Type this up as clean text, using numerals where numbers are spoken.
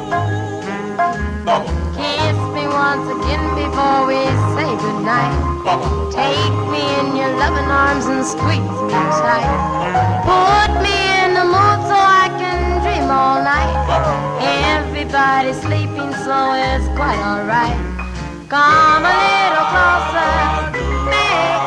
Kiss me once again before we say goodnight. Take me in your loving arms and squeeze me tight. Put me in the mood so I can dream all night. Everybody's sleeping, so it's quite alright. Come a little closer, baby.